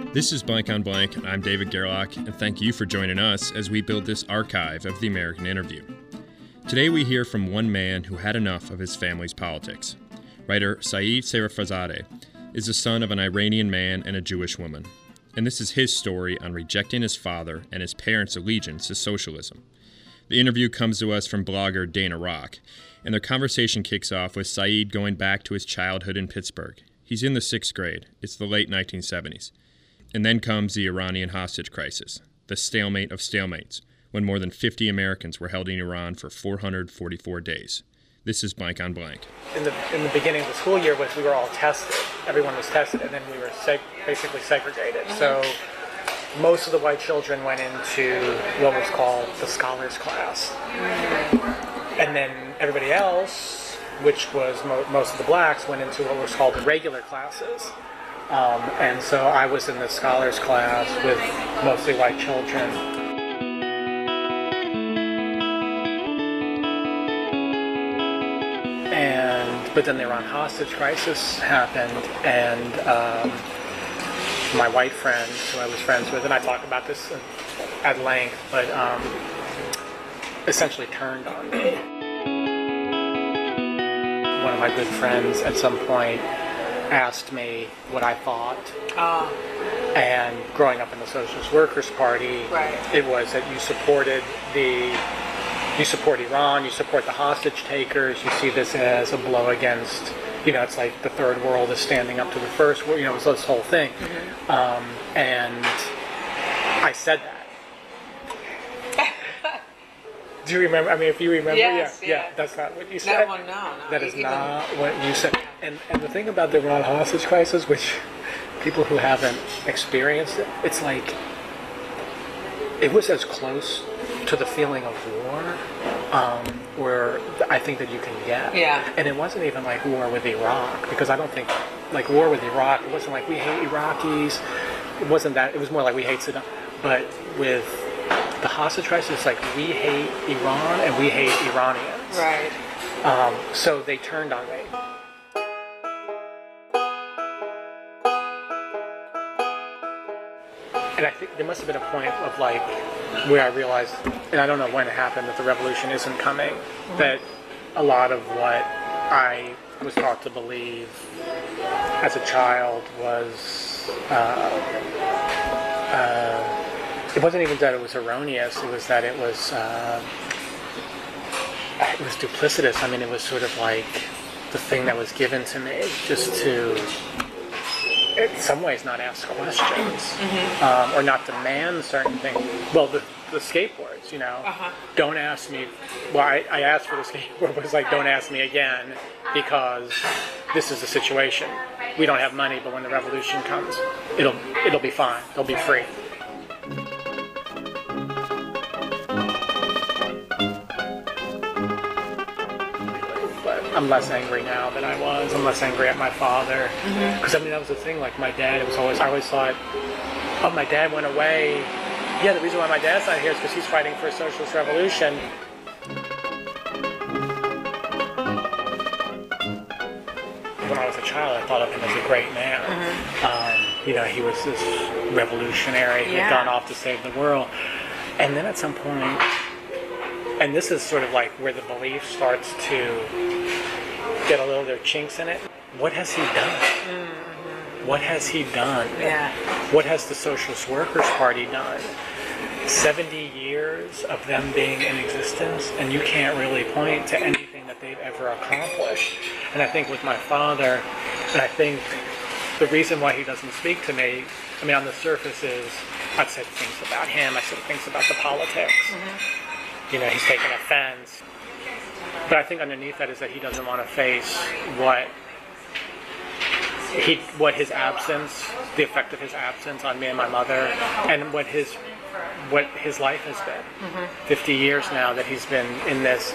This is Blank on Blank, and I'm David Gerlach, and thank you for joining us as we build this archive of the American Interview. Today we hear from one man who had enough of his family's politics. Writer Saeed Seyfarfazadeh is the son of an Iranian man and a Jewish woman, and this is his story on rejecting his father and his parents' allegiance to socialism. The interview comes to us from blogger Dana Rock, and their conversation kicks off with Saeed going back to his childhood in Pittsburgh. He's in the 6th grade. It's the late 1970s. And then comes the Iranian hostage crisis, the stalemate of stalemates, when more than 50 Americans were held in Iran for 444 days. This is Blank on Blank. In the beginning of the school year, we were all tested. Everyone was tested, and then we were basically segregated. Mm-hmm. So most of the white children went into what was called the scholars class. Mm-hmm. And then everybody else, which was most of the blacks, went into what was called the regular classes. And so I was in the scholars class with mostly white children. But then the Iran hostage crisis happened, and my white friends, who I was friends with, and I talk about this at length, but essentially turned on me. One of my good friends at some point asked me what I thought. And growing up in the Socialist Workers' Party, right, it was that you support Iran, you support the hostage takers, you see this as a blow against, it's like the third world is standing up to the first world, it was this whole thing. Mm-hmm. And I said that. Do you remember? I mean, if you remember, yes, yeah, that's not what you said. That one, no. That is not what you said. And the thing about the Iran hostage crisis, which people who haven't experienced it, it's like, it was as close to the feeling of war, where I think that you can get. Yeah. And it wasn't even like war with Iraq, because I don't think, like war with Iraq, it wasn't like we hate Iraqis. It wasn't that. It was more like we hate Saddam. But with the hostage crisis, it's like we hate Iran and we hate Iranians. Right. So they turned on me. And I think there must have been a point of like where I realized, and I don't know when it happened, that the revolution isn't coming. Mm-hmm. That a lot of what I was taught to believe as a child was it wasn't even that it was erroneous. It was that it was duplicitous. I mean, it was sort of like the thing that was given to me just to, in some ways, not ask questions. Mm-hmm. Or not demand certain things. Well, the skateboards, Uh-huh. Don't ask me. Well, I asked for the skateboard, but it was like, don't ask me again, because this is the situation. We don't have money, but when the revolution comes, it'll be fine. They'll be free. I'm less angry now than I was. I'm less angry at my father. Because, mm-hmm. That was the thing. Like, my dad, I always thought, oh, my dad went away. Yeah, the reason why my dad's not here is because he's fighting for a socialist revolution. When I was a child, I thought of him as a great man. Mm-hmm. He was this revolutionary who had gone off to save the world. And then at some point, and this is sort of like where the belief starts to get a little, there are chinks in it. What has he done? Mm-hmm. What has he done? Yeah. What has the Socialist Workers' Party done? 70 years of them being in existence, and you can't really point to anything that they've ever accomplished. And I think with my father, and I think the reason why he doesn't speak to me, on the surface is, I've said things about him, I said things about the politics. Mm-hmm. He's taken offense. But I think underneath that is that he doesn't want to face what his absence, the effect of his absence on me and my mother, and what his life has been. Mm-hmm. 50 years now that he's been in this,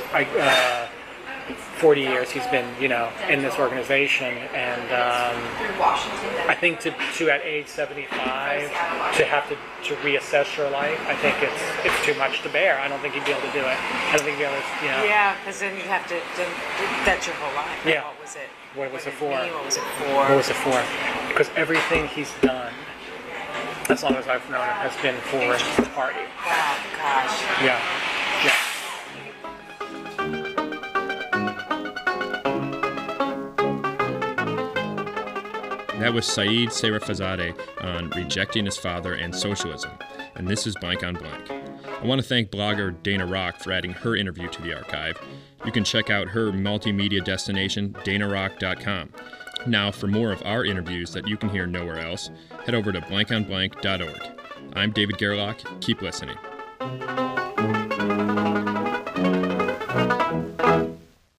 40 years he's been, in this organization, and I think to at age 75 to have to reassess your life, I think it's too much to bear. I don't think he'd be able to do it. I don't think he'd be able to, Yeah, because then you'd have to, that's your whole life. Yeah. What was it? What was it for? What was it for? What was it for? Because everything he's done as long as I've known him, has been for the party. Wow, gosh. Yeah. Yeah. That was Saeed Serifazadeh on rejecting his father and socialism, and this is Blank on Blank. I want to thank blogger Dana Rock for adding her interview to the archive. You can check out her multimedia destination, danarock.com. Now, for more of our interviews that you can hear nowhere else, head over to blankonblank.org. I'm David Gerlach. Keep listening.